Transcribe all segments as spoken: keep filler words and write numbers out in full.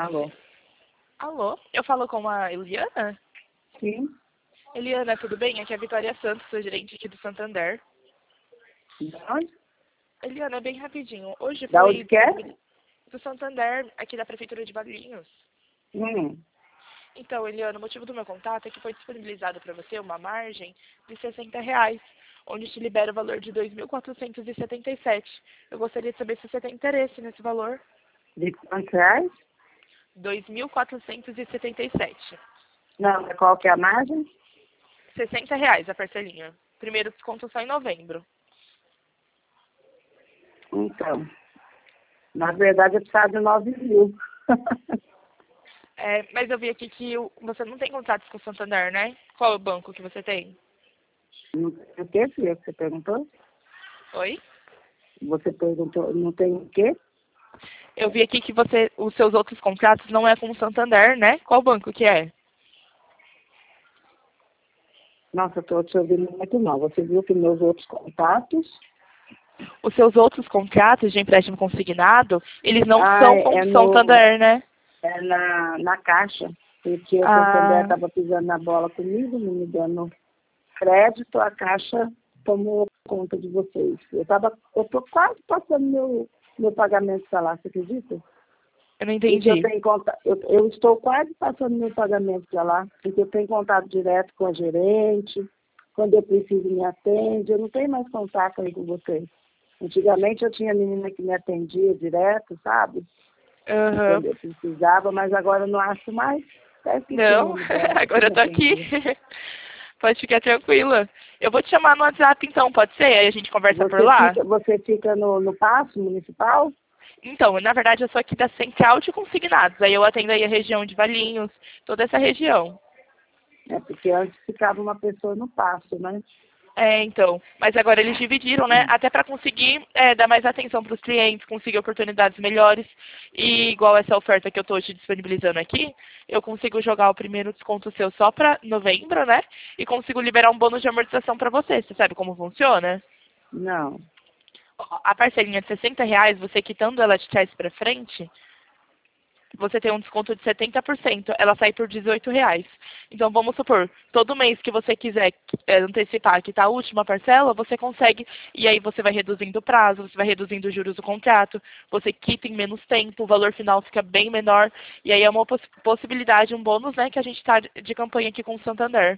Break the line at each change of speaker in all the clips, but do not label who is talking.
Alô?
Alô, eu falo com a Eliana?
Sim.
Eliana, tudo bem? Aqui é a Vitória Santos, sou gerente aqui do Santander.
Da onde?
Eliana, bem rapidinho. Hoje
Da
foi
onde que é?
do Santander, aqui da Prefeitura de Valinhos.
Hum.
Então, Eliana, o motivo do meu contato é que foi disponibilizado para você uma margem de sessenta reais, onde te libera o valor de dois mil quatrocentos e setenta e sete. Eu gostaria de saber se você tem interesse nesse valor.
De quantos reais?
dois mil quatrocentos e setenta e sete.
Não, mas qual que é a margem?
sessenta reais a parcelinha. Primeiro desconto só em novembro.
Então, na verdade eu precisava de nove mil.
É, mas eu vi aqui que o- você não tem contatos com o Santander, né? Qual é o banco que você tem?
Não tem o quê, filha? Você perguntou?
Oi?
Você perguntou, não tem o quê?
Eu vi aqui que você, os seus outros contratos não é com o Santander, né? Qual banco que é?
Nossa, eu estou te ouvindo muito mal. Você viu que meus outros contatos...
Os seus outros contratos de empréstimo consignado, eles não
Ah,
são com
é
o
no...
Santander, né?
É na, na caixa. Porque o Santander
Ah,
estava pisando na bola comigo, não me dando crédito, a caixa tomou conta de vocês. Eu tava, eu tô quase passando meu, meu pagamento para lá, você acredita?
eu não
Porque eu
entendi.
tenho conta, eu, eu estou quase passando meu pagamento para lá, porque eu tenho contato direto com a gerente, quando eu preciso me atende, eu não tenho mais contato aí com vocês. Antigamente eu tinha menina que me atendia direto, sabe?
Aham.
Quando eu precisava, mas agora eu não acho mais. Até esqueci o
Não,
nome dela, que
agora
me
eu tô aqui.
atendia.
Pode ficar tranquila. Eu vou te chamar no WhatsApp então, pode ser? Aí a gente conversa por
Você
lá?
fica, você fica no, no Paço Municipal?
Então, na verdade, eu sou aqui da Central de Consignados. Aí eu atendo aí a região de Valinhos, toda essa região.
É, porque antes ficava uma pessoa no Paço, né?
É, então. Mas agora eles dividiram, né? Até para conseguir é, dar mais atenção para os clientes, conseguir oportunidades melhores. E igual essa oferta que eu estou te disponibilizando aqui, eu consigo jogar o primeiro desconto seu só para novembro, né? E consigo liberar um bônus de amortização para você. Você sabe como funciona?
Não.
Ó, a parcelinha de sessenta reais, você quitando ela de trás para frente, você tem um desconto de setenta por cento. Ela sai por dezoito reais. Então, vamos supor, todo mês que você quiser é, antecipar que está a última parcela, você consegue, e aí você vai reduzindo o prazo, você vai reduzindo os juros do contrato, você quita em menos tempo, o valor final fica bem menor, e aí é uma poss possibilidade, um bônus, né, que a gente está de, de campanha aqui com o Santander.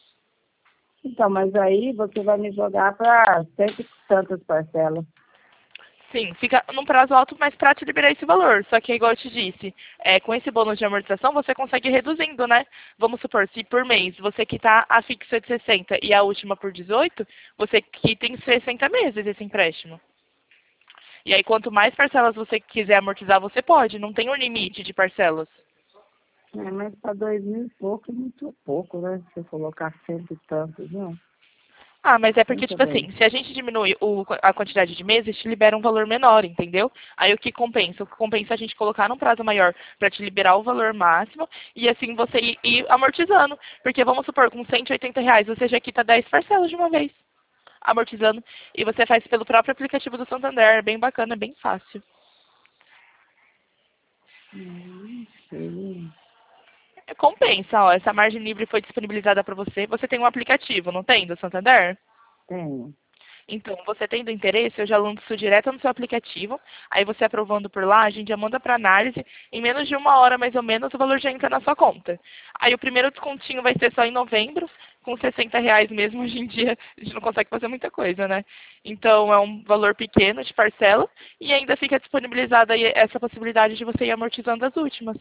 Então, mas aí você vai me jogar para cento e tantas parcelas.
Sim, fica num prazo alto, mas para te liberar esse valor. Só que, igual eu te disse, é, com esse bônus de amortização, você consegue ir reduzindo, né? Vamos supor, se por mês você quitar a fixa de sessenta e a última por dezoito, você quita em sessenta meses esse empréstimo. E aí, quanto mais parcelas você quiser amortizar, você pode. Não tem um limite de parcelas.
É, mas para dois mil e pouco é muito pouco, né? Se você colocar cento e tantos, não.
Ah, mas é porque,
Pensa
tipo
bem.
assim, se a gente diminui o- a quantidade de meses, te libera um valor menor, entendeu? Aí o que compensa? O que compensa é a gente colocar num prazo maior para te liberar o valor máximo e assim você ir, ir amortizando. Porque vamos supor, com cento e oitenta reais você já quita dez parcelas de uma vez, amortizando. E você faz pelo próprio aplicativo do Santander. É bem bacana, é bem fácil.
Hum, sei.
É, compensa, ó. Essa margem livre foi disponibilizada para você. Você tem um aplicativo, não tem, do Santander?
Tenho.
Então, você tendo interesse, eu já lanço direto no seu aplicativo. Aí você aprovando por lá, a gente já manda para análise. Em menos de uma hora, mais ou menos, o valor já entra na sua conta. Aí o primeiro descontinho vai ser só em novembro, com sessenta reais mesmo. Hoje em dia, a gente não consegue fazer muita coisa, né? Então, é um valor pequeno de parcela. E ainda fica disponibilizada aí essa possibilidade de você ir amortizando as últimas.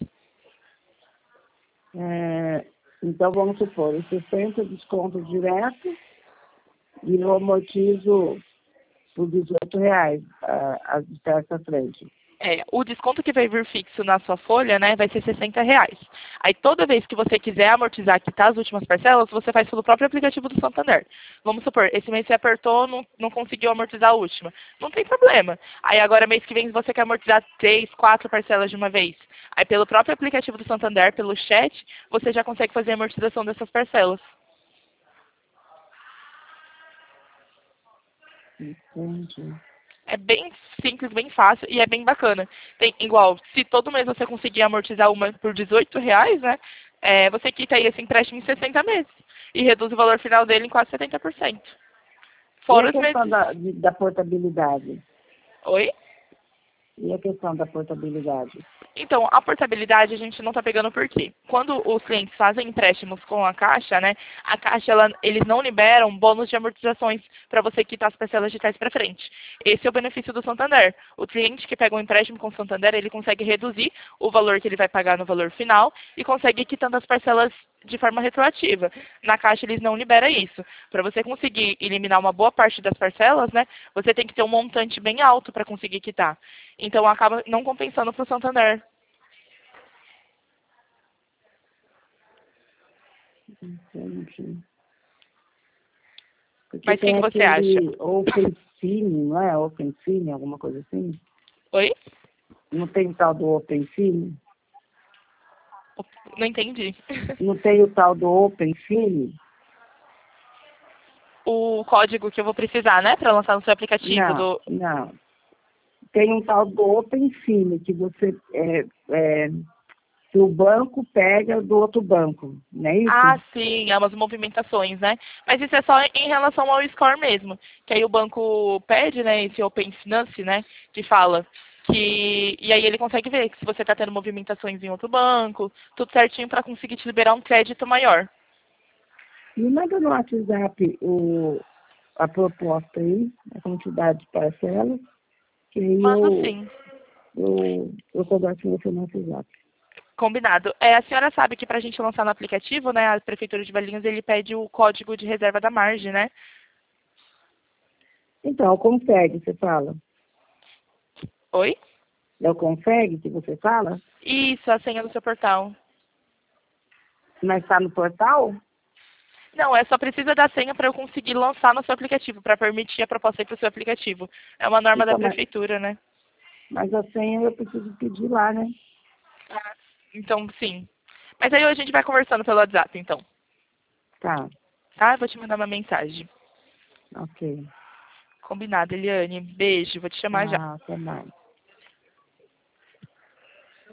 É, então, vamos supor, os sessenta desconto direto e eu amortizo por dezoito reais a, a distância à frente.
É, o desconto que vai vir fixo na sua folha, né, vai ser sessenta reais. Aí toda vez que você quiser amortizar, quitar as últimas parcelas, você faz pelo próprio aplicativo do Santander. Vamos supor, esse mês você apertou, não, não conseguiu amortizar a última. Não tem problema. Aí agora mês que vem você quer amortizar três, quatro parcelas de uma vez. Aí pelo próprio aplicativo do Santander, pelo chat, você já consegue fazer a amortização dessas parcelas.
Entendi.
É bem simples, bem fácil e é bem bacana. Tem, igual, se todo mês você conseguir amortizar uma por dezoito reais, né? É, você quita aí esse empréstimo em sessenta meses. E reduz o valor final dele em quase setenta por cento.
E a
Fora os
questão
meses.
da, de- da portabilidade?
Oi?
E a questão da portabilidade?
Então, a portabilidade a gente não está pegando por quê? Quando os clientes fazem empréstimos com a Caixa, né, a Caixa, ela, eles não liberam bônus de amortizações para você quitar as parcelas de trás para frente. Esse é o benefício do Santander. O cliente que pega um empréstimo com o Santander, ele consegue reduzir o valor que ele vai pagar no valor final e consegue ir quitando as parcelas de forma retroativa. Na Caixa, eles não liberam isso. Para você conseguir eliminar uma boa parte das parcelas, né, você tem que ter um montante bem alto para conseguir quitar. Então, acaba não compensando para o Santander.
Entendi. Porque
Mas o que,
tem
que você acha?
aquele OpenSime, não é? OpenSime, alguma coisa assim?
Oi?
Não tem o tal do OpenSime?
Não entendi.
Não tem o tal do OpenSime?
O código que eu vou precisar, né, para lançar no seu aplicativo
Não,
do...
não. Tem um tal do OpenSime, que você, é, é, que o banco pega do outro banco, não é isso?
Ah, sim, é umas movimentações, né? Mas isso é só em relação ao score mesmo. Que aí o banco pede, né, esse Open Finance, né, que fala que... E aí ele consegue ver que se você está tendo movimentações em outro banco, tudo certinho para conseguir te liberar um crédito maior.
Me manda no WhatsApp o, a proposta aí, a quantidade de parcelas, que aí
Mando
eu,
sim.
eu, eu converso com você no WhatsApp.
Combinado. É, a senhora sabe que para a gente lançar no aplicativo, né, a Prefeitura de Valinhos, ele pede o código de reserva da margem, né?
Então, consegue, você fala?
Oi?
É o consegue que você fala?
Isso, a senha do seu portal.
Mas está no portal?
Não, é só precisa da senha para eu conseguir lançar no seu aplicativo, para permitir a proposta para o seu aplicativo. É uma norma da
Então, mas,
Prefeitura, né?
mas a senha eu preciso pedir lá, né?
Ah, então, sim. Mas aí a gente vai conversando pelo WhatsApp, então.
Tá,
Tá? Eu vou te mandar uma mensagem.
ok.
Combinado, Eliane. Beijo, vou te chamar já.
Ah, até mais.